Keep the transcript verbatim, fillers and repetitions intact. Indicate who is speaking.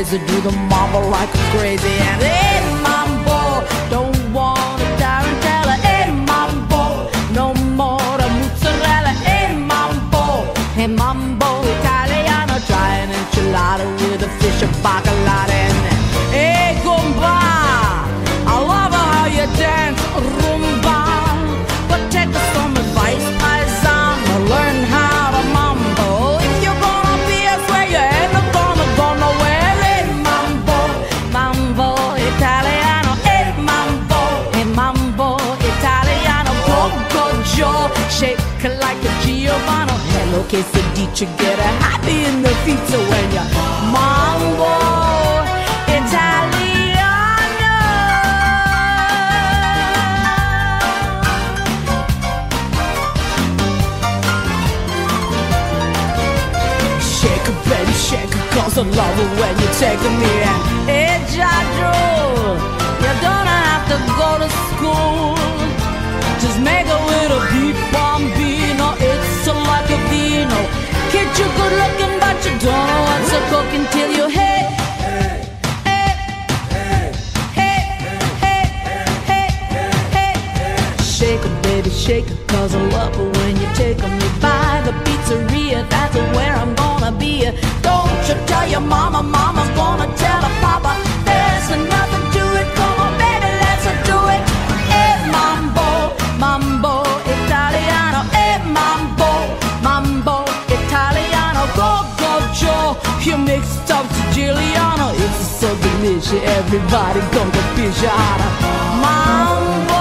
Speaker 1: lazy, do the mambo like a crazy. And hey, mambo, don't want a tarantella. Hey, mambo, no more the mozzarella. Hey, mambo, hey, mambo Italiano, try an enchilada with a fish of bacalao. And hey, gumba, I love how you dance rumba, but take some advice, paisan, learn how to mambo. If you're gonna be a swear, you ain't gonna go nowhere. Hey, mambo, mambo Italiano. Hey, mambo, hey, mambo Italiano. Go, go, Joe, shake like a Giovanni. Hello, quesadilla, get a happy in the feet. So when you mambo Italiano. Shake it, baby, shake it, cause I love it when you're taking me in. Hey, Giorgio, you don't have to go to school. Just make a little beef bambino. It's like a vino. Kid, you're good looking, but you don't know what's a cook until you hit. Hey, hey, hey, hey, hey, hey. Shake it, baby, shake it, cause I love it when you're taking me by the pizzeria. That's where I'm gonna be. Don't you tell your mama, mama's gonna tell her papa. There's nothing to it, come on, baby, let's do it. Hey, mambo, mambo Italiano. Hey, mambo, mambo Italiano. Go, go, Joe, you make stuff to Giuliano. It's so delicious, everybody gonna fish out of mambo.